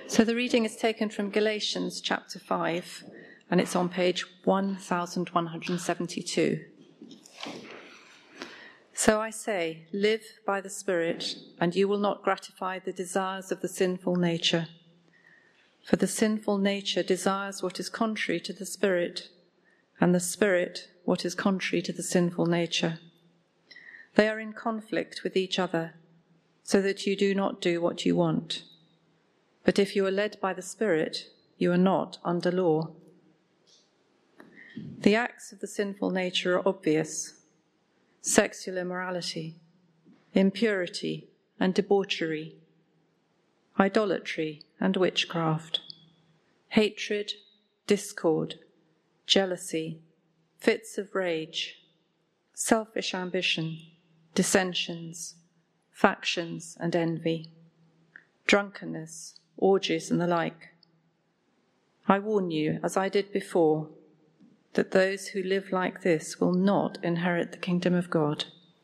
So the reading is taken from Galatians chapter 5, and it's on page 1172. So I say, live by the Spirit, and you will not gratify the desires of the sinful nature. For the sinful nature desires what is contrary to the Spirit, and the Spirit what is contrary to the sinful nature. They are in conflict with each other, so that you do not do what you want. But if you are led by the Spirit, you are not under law. The acts of the sinful nature are obvious: sexual immorality, impurity and debauchery, idolatry and witchcraft, hatred, discord, jealousy, fits of rage, selfish ambition, dissensions, factions and envy, drunkenness, orgies and the like. I warn you, as I did before, that those who live like this will not inherit the kingdom of God.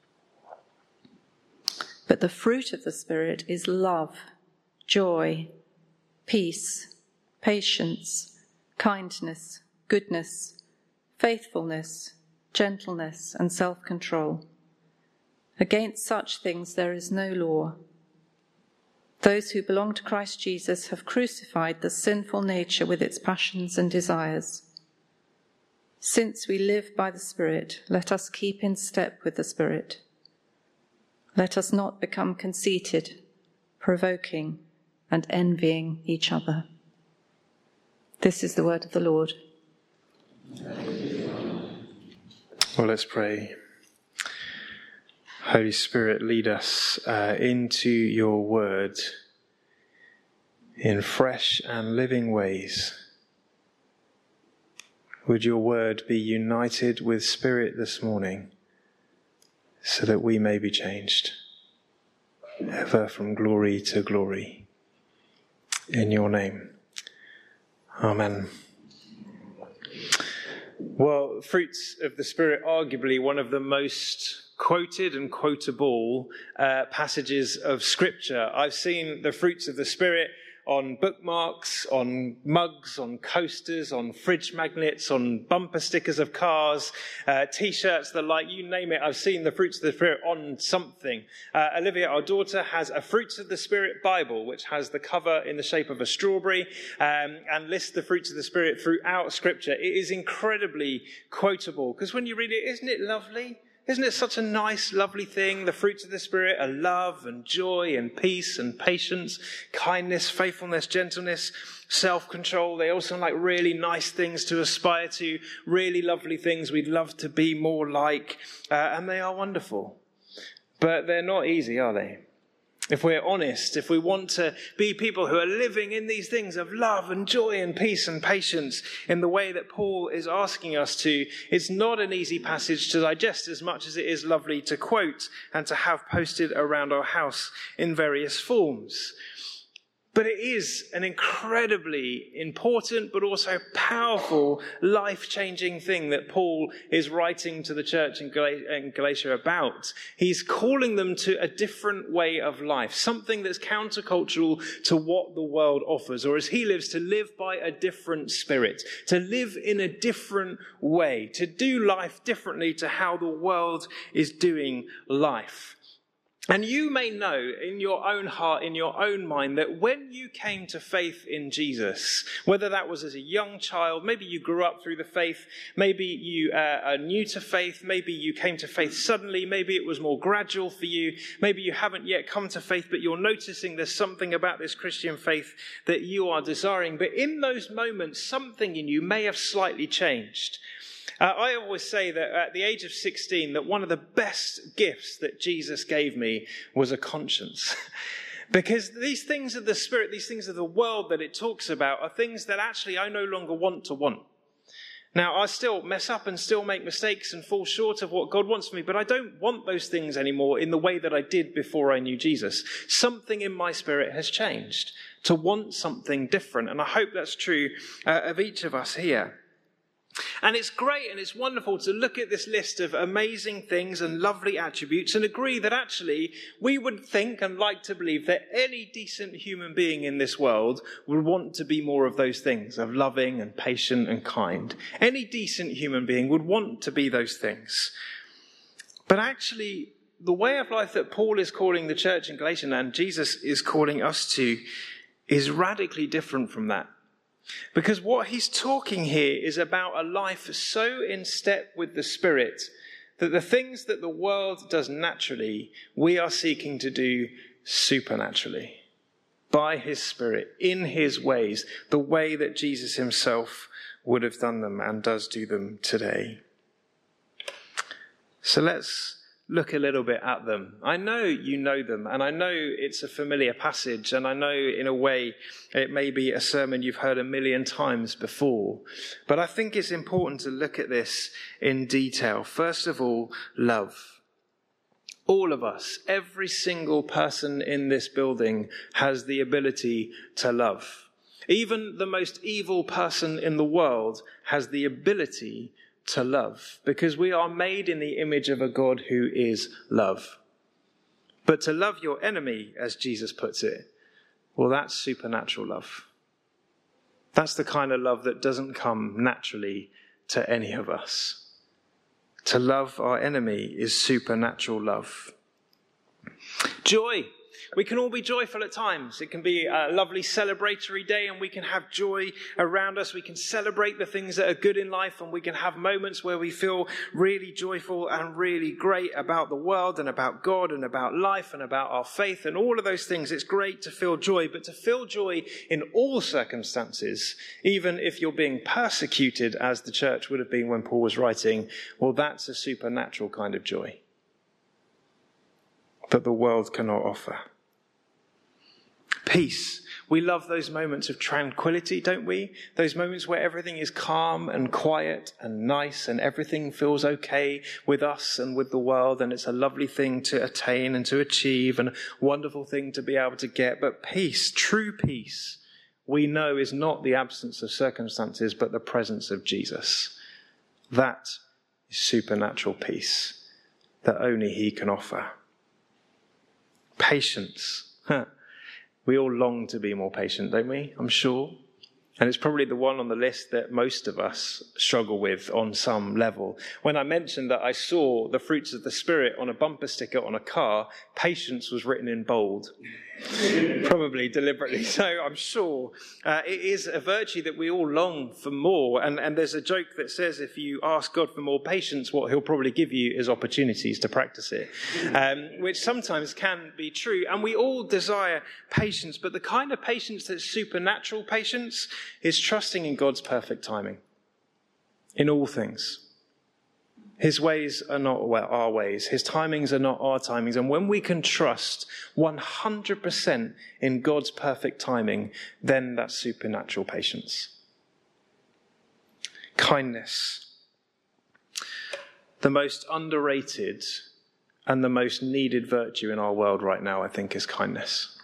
But the fruit of the Spirit is love, joy, peace, patience, kindness, goodness, faithfulness, gentleness, and self-control. Against such things there is no law. Those who belong to Christ Jesus have crucified the sinful nature with its passions and desires. Since we live by the Spirit, let us keep in step with the Spirit. Let us not become conceited, provoking, and envying each other. This is the word of the Lord. Well, let's pray. Holy Spirit, lead us into your word in fresh and living ways. Would your word be united with Spirit this morning so that we may be changed, ever from glory to glory. In your name. Amen. Well, fruits of the Spirit, arguably one of the most quoted and quotable passages of Scripture. I've seen the fruits of the Spirit on bookmarks, on mugs, on coasters, on fridge magnets, on bumper stickers of cars, T-shirts, the like, you name it. I've seen the fruits of the Spirit on something. Olivia, our daughter, has a Fruits of the Spirit Bible, which has the cover in the shape of a strawberry and lists the fruits of the Spirit throughout Scripture. It is incredibly quotable, because when you read it, isn't it lovely? Isn't it such a nice, lovely thing? The fruits of the Spirit are love and joy and peace and patience, kindness, faithfulness, gentleness, self-control. They all sound like really nice things to aspire to, really lovely things we'd love to be more like, and they are wonderful. But they're not easy, are they? If we're honest, if we want to be people who are living in these things of love and joy and peace and patience in the way that Paul is asking us to, it's not an easy passage to digest as much as it is lovely to quote and to have posted around our house in various forms. But it is an incredibly important but also powerful, life-changing thing that Paul is writing to the church in Galatia about. He's calling them to a different way of life, something that's countercultural to what the world offers, or as he lives, to live by a different spirit, to live in a different way, to do life differently to how the world is doing life. And you may know in your own heart, in your own mind, that when you came to faith in Jesus, whether that was as a young child, maybe you grew up through the faith, maybe you are new to faith, maybe you came to faith suddenly, maybe it was more gradual for you, maybe you haven't yet come to faith, but you're noticing there's something about this Christian faith that you are desiring. But in those moments, something in you may have slightly changed. I always say that at the age of 16, that one of the best gifts that Jesus gave me was a conscience. Because these things of the Spirit, these things of the world that it talks about, are things that actually I no longer want to want. Now, I still mess up and still make mistakes and fall short of what God wants for me, but I don't want those things anymore in the way that I did before I knew Jesus. Something in my spirit has changed to want something different, and I hope that's true of each of us here. And it's great and it's wonderful to look at this list of amazing things and lovely attributes and agree that actually we would think and like to believe that any decent human being in this world would want to be more of those things, of loving and patient and kind. Any decent human being would want to be those things. But actually, the way of life that Paul is calling the church in Galatia and Jesus is calling us to is radically different from that. Because what he's talking here is about a life so in step with the Spirit that the things that the world does naturally, we are seeking to do supernaturally. By his Spirit, in his ways, the way that Jesus himself would have done them and does do them today. So let's look a little bit at them. I know you know them, and I know it's a familiar passage, and I know in a way it may be a sermon you've heard 1,000,000 times before. But I think it's important to look at this in detail. First of all, love. All of us, every single person in this building has the ability to love. Even the most evil person in the world has the ability to love, because we are made in the image of a God who is love. But to love your enemy, as Jesus puts it, well, that's supernatural love. That's the kind of love that doesn't come naturally to any of us. To love our enemy is supernatural love. Joy. We can all be joyful at times. It can be a lovely celebratory day and we can have joy around us. We can celebrate the things that are good in life and we can have moments where we feel really joyful and really great about the world and about God and about life and about our faith and all of those things. It's great to feel joy, but to feel joy in all circumstances, even if you're being persecuted as the church would have been when Paul was writing, well, that's a supernatural kind of joy that the world cannot offer. Peace. We love those moments of tranquility, don't we? Those moments where everything is calm and quiet and nice and everything feels okay with us and with the world, and it's a lovely thing to attain and to achieve and a wonderful thing to be able to get. But peace, true peace, we know is not the absence of circumstances but the presence of Jesus. That is supernatural peace that only he can offer. Patience. We all long to be more patient, don't we? I'm sure. And it's probably the one on the list that most of us struggle with on some level. When I mentioned that I saw the fruits of the Spirit on a bumper sticker on a car, patience was written in bold. Probably deliberately so, I'm sure. It is a virtue that we all long for more. And there's a joke that says if you ask God for more patience, what he'll probably give you is opportunities to practice it, which sometimes can be true. And we all desire patience, but the kind of patience that's supernatural patience is trusting in God's perfect timing in all things. His ways are not our ways. His timings are not our timings. And when we can trust 100% in God's perfect timing, then that's supernatural patience. Kindness. The most underrated and the most needed virtue in our world right now, I think, is kindness.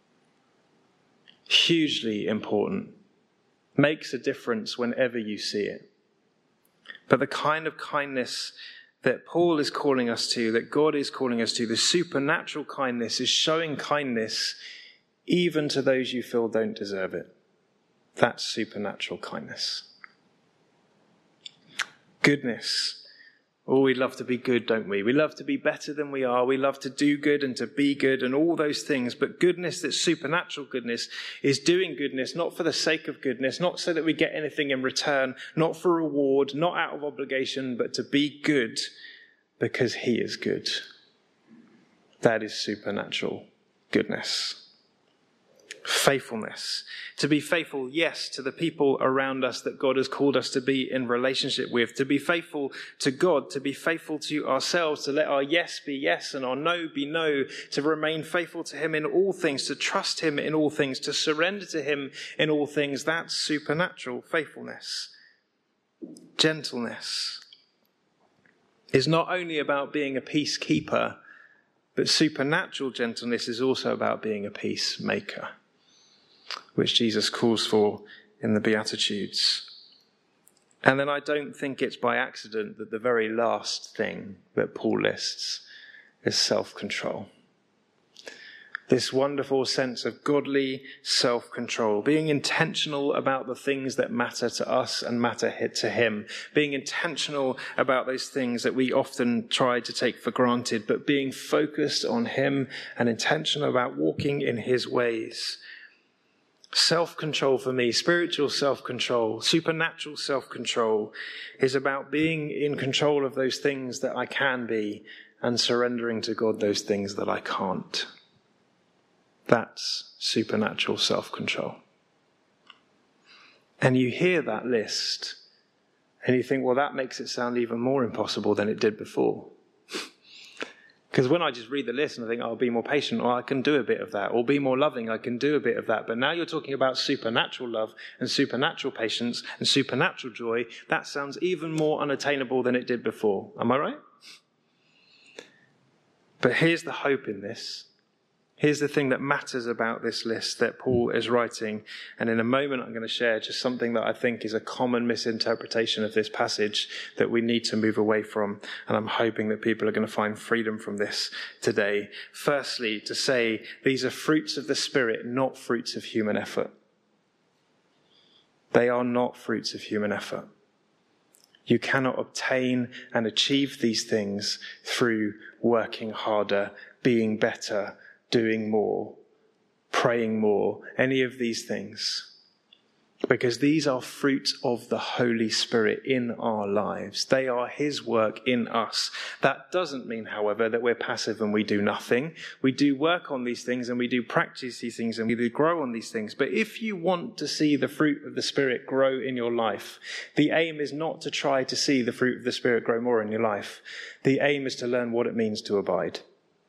Hugely important. Makes a difference whenever you see it. But the kind of kindness that Paul is calling us to, that God is calling us to, the supernatural kindness, is showing kindness even to those you feel don't deserve it. That's supernatural kindness. Goodness. Oh, we love to be good, don't we? We love to be better than we are. We love to do good and to be good and all those things. But goodness, that's supernatural goodness, is doing goodness, not for the sake of goodness, not so that we get anything in return, not for reward, not out of obligation, but to be good because he is good. That is supernatural goodness. Faithfulness. To be faithful, yes, to the people around us that God has called us to be in relationship with. To be faithful to God, to be faithful to ourselves, to let our yes be yes and our no be no, to remain faithful to him in all things, to trust him in all things, to surrender to him in all things. That's supernatural faithfulness. Gentleness is not only about being a peacekeeper, but supernatural gentleness is also about being a peacemaker, which Jesus calls for in the Beatitudes. And then I don't think it's by accident that the very last thing that Paul lists is self-control. This wonderful sense of godly self-control, being intentional about the things that matter to us and matter to him, being intentional about those things that we often try to take for granted, but being focused on him and intentional about walking in his ways. Self-control for me, spiritual self-control, supernatural self-control, is about being in control of those things that I can be and surrendering to God those things that I can't. That's supernatural self-control. And you hear that list and you think, well, that makes it sound even more impossible than it did before. Because when I just read the list and I think, I'll be more patient, or I can do a bit of that, or be more loving, I can do a bit of that. But now you're talking about supernatural love and supernatural patience and supernatural joy. That sounds even more unattainable than it did before. Am I right? But here's the hope in this. Here's the thing that matters about this list that Paul is writing. And in a moment, I'm going to share just something that I think is a common misinterpretation of this passage that we need to move away from. And I'm hoping that people are going to find freedom from this today. Firstly, to say these are fruits of the Spirit, not fruits of human effort. They are not fruits of human effort. You cannot obtain and achieve these things through working harder, being better, doing more, praying more, any of these things. Because these are fruits of the Holy Spirit in our lives. They are his work in us. That doesn't mean, however, that we're passive and we do nothing. We do work on these things and we do practice these things and we do grow on these things. But if you want to see the fruit of the Spirit grow in your life, the aim is not to try to see the fruit of the Spirit grow more in your life. The aim is to learn what it means to abide.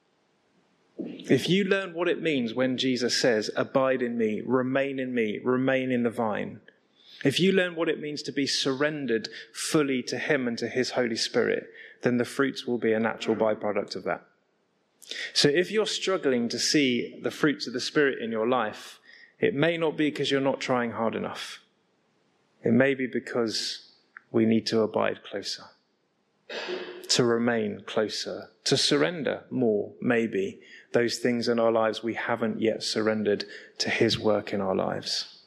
If you learn what it means when Jesus says, abide in me, remain in the vine. If you learn what it means to be surrendered fully to him and to his Holy Spirit, then the fruits will be a natural byproduct of that. So if you're struggling to see the fruits of the Spirit in your life, it may not be because you're not trying hard enough. It may be because we need to abide closer, to remain closer, to surrender more, maybe, those things in our lives we haven't yet surrendered to his work in our lives.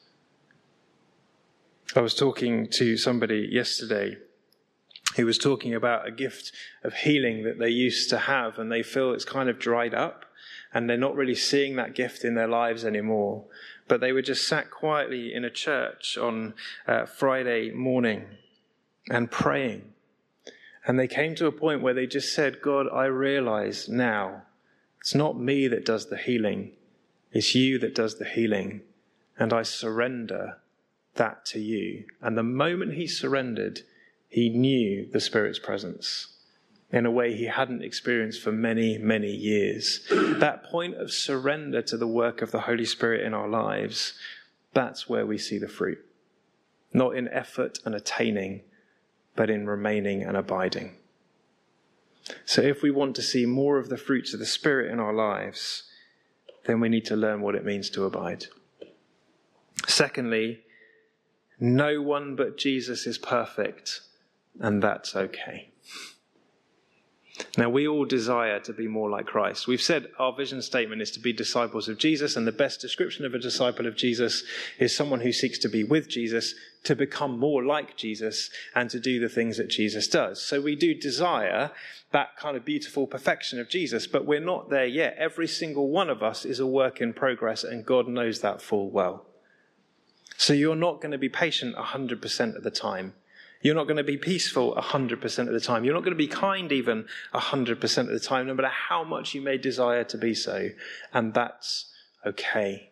I was talking to somebody yesterday who was talking about a gift of healing that they used to have, and they feel it's kind of dried up and they're not really seeing that gift in their lives anymore. But they were just sat quietly in a church on Friday morning and praying. And they came to a point where they just said, God, I realize now it's not me that does the healing. It's you that does the healing. And I surrender that to you. And the moment he surrendered, he knew the Spirit's presence in a way he hadn't experienced for many, many years. That point of surrender to the work of the Holy Spirit in our lives, that's where we see the fruit. Not in effort and attaining, but in remaining and abiding. So if we want to see more of the fruits of the Spirit in our lives, then we need to learn what it means to abide. Secondly, no one but Jesus is perfect, and that's okay. Now, we all desire to be more like Christ. We've said our vision statement is to be disciples of Jesus, and the best description of a disciple of Jesus is someone who seeks to be with Jesus, to become more like Jesus, and to do the things that Jesus does. So we do desire that kind of beautiful perfection of Jesus, but we're not there yet. Every single one of us is a work in progress, and God knows that full well. So you're not going to be patient 100% of the time. You're not going to be peaceful 100% of the time. You're not going to be kind even 100% of the time, no matter how much you may desire to be so. And that's okay.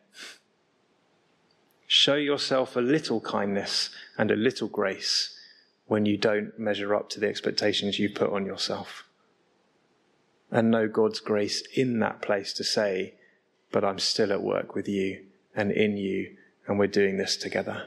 Show yourself a little kindness and a little grace when you don't measure up to the expectations you put on yourself. And know God's grace in that place to say, but I'm still at work with you and in you, and we're doing this together.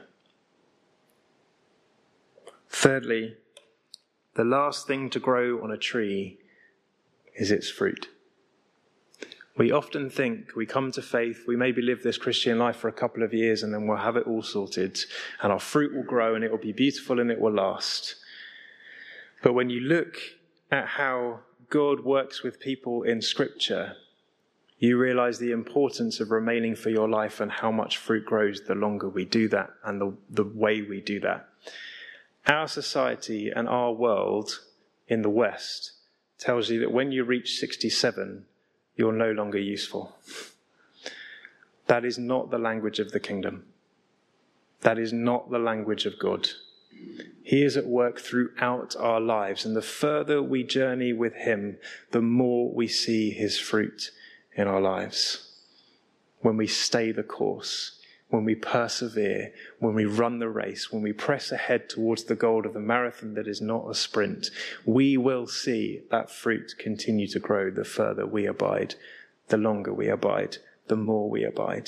Thirdly, the last thing to grow on a tree is its fruit. We often think we come to faith, we maybe live this Christian life for a couple of years and then we'll have it all sorted and our fruit will grow and it will be beautiful and it will last. But when you look at how God works with people in Scripture, you realize the importance of remaining for your life and how much fruit grows the longer we do that and the way we do that. Our society and our world in the West tells you that when you reach 67, you're no longer useful. That is not the language of the kingdom. That is not the language of God. He is at work throughout our lives, and the further we journey with him, the more we see his fruit in our lives. When we stay the course, when we persevere, when we run the race, when we press ahead towards the goal of the marathon that is not a sprint, we will see that fruit continue to grow the further we abide, the longer we abide, the more we abide.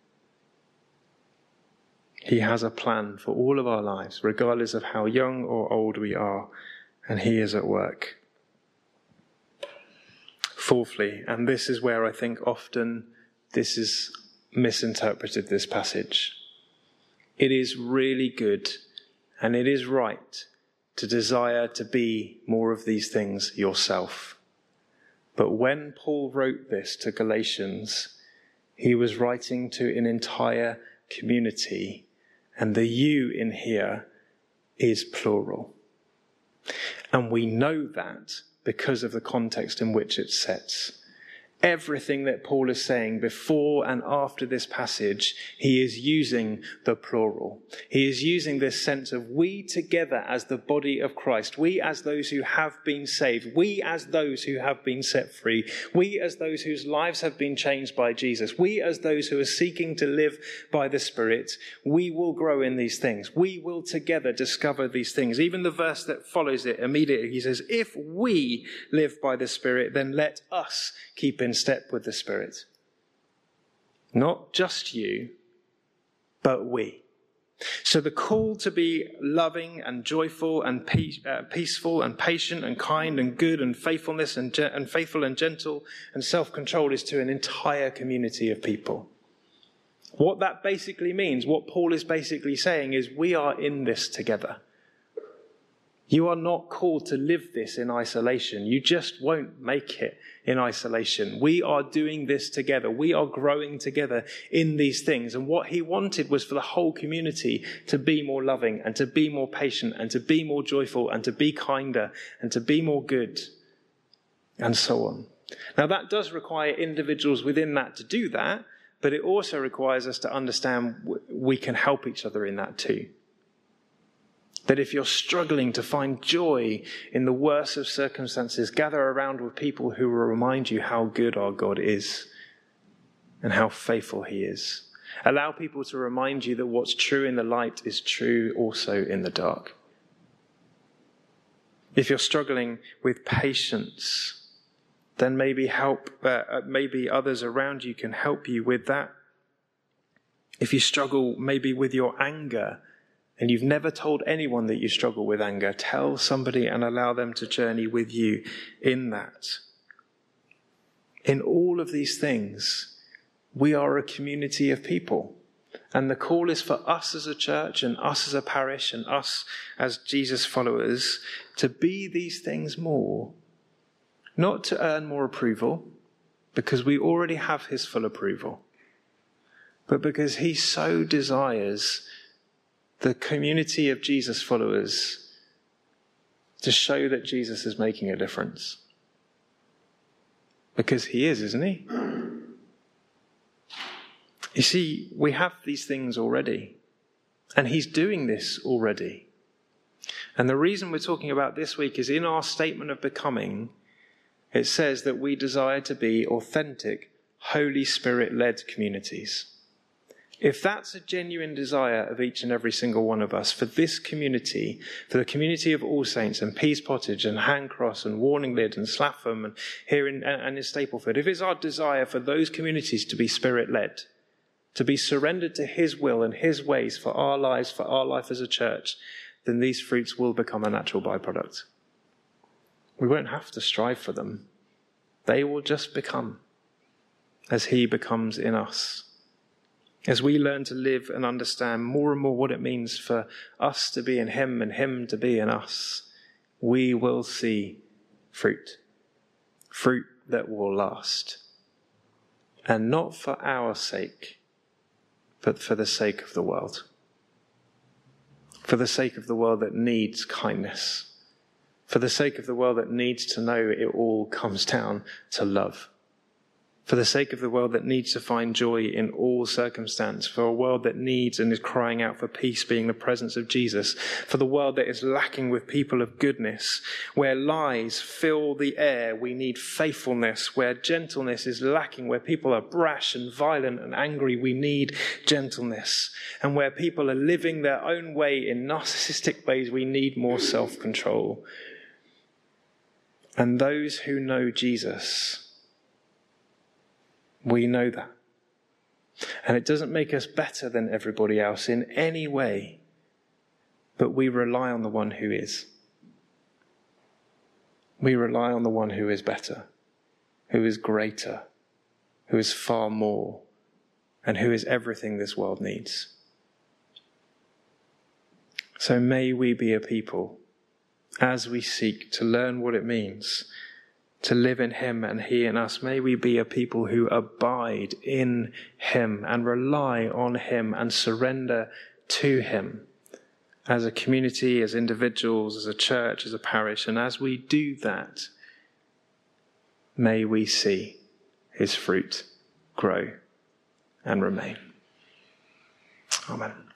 He has a plan for all of our lives, regardless of how young or old we are, and he is at work. Fourthly, and this is where I think often this is misinterpreted, this passage. It is really good and it is right to desire to be more of these things yourself. But when Paul wrote this to Galatians, he was writing to an entire community, and the you in here is plural. And we know that because of the context in which it sets. Everything that Paul is saying before and after this passage, he is using the plural. He is using this sense of we together as the body of Christ, we as those who have been saved, we as those who have been set free, we as those whose lives have been changed by Jesus, we as those who are seeking to live by the Spirit, we will grow in these things. We will together discover these things. Even the verse that follows it immediately, he says, if we live by the Spirit, then let us keep in step with the Spirit. Not just you, but we. So the call to be loving and joyful and peaceful and patient and kind and good and faithfulness and faithful and gentle and self-controlled is to an entire community of people. What that basically means, what Paul is basically saying is we are in this together. You are not called to live this in isolation. You just won't make it in isolation. We are doing this together. We are growing together in these things. And what he wanted was for the whole community to be more loving and to be more patient and to be more joyful and to be kinder and to be more good and so on. Now that does require individuals within that to do that, but it also requires us to understand we can help each other in that too. That if you're struggling to find joy in the worst of circumstances, gather around with people who will remind you how good our God is and how faithful he is. Allow people to remind you that what's true in the light is true also in the dark. If you're struggling with patience, then maybe others around you can help you with that. If you struggle maybe with your anger, and you've never told anyone that you struggle with anger, tell somebody and allow them to journey with you in that. In all of these things, we are a community of people. And the call is for us as a church and us as a parish and us as Jesus followers to be these things more. Not to earn more approval, because we already have his full approval, but because he so desires the community of Jesus followers to show that Jesus is making a difference. Because he is, isn't he? You see, we have these things already. And he's doing this already. And the reason we're talking about this week is in our statement of becoming, it says that we desire to be authentic, Holy Spirit-led communities. If that's a genuine desire of each and every single one of us, for this community, for the community of All Saints and Pease Pottage and Handcross and Warninglid and Slapham and here in Stapleford, if it's our desire for those communities to be Spirit-led, to be surrendered to his will and his ways for our lives, for our life as a church, then these fruits will become a natural byproduct. We won't have to strive for them. They will just become. as he becomes in us. As we learn to live and understand more and more what it means for us to be in him and him to be in us, we will see fruit. Fruit that will last. And not for our sake, but for the sake of the world. For the sake of the world that needs kindness. For the sake of the world that needs to know it all comes down to love. For the sake of the world that needs to find joy in all circumstance. For a world that needs and is crying out for peace being the presence of Jesus. For the world that is lacking with people of goodness. Where lies fill the air, we need faithfulness. Where gentleness is lacking, where people are brash and violent and angry, we need gentleness. And where people are living their own way in narcissistic ways, we need more self-control. And those who know Jesus, we know that. And it doesn't make us better than everybody else in any way, but we rely on the one who is. We rely on the one who is better, who is greater, who is far more, and who is everything this world needs. So may we be a people, as we seek to learn what it means to live in him and he in us, may we be a people who abide in him and rely on him and surrender to him as a community, as individuals, as a church, as a parish. And as we do that, may we see his fruit grow and remain. Amen.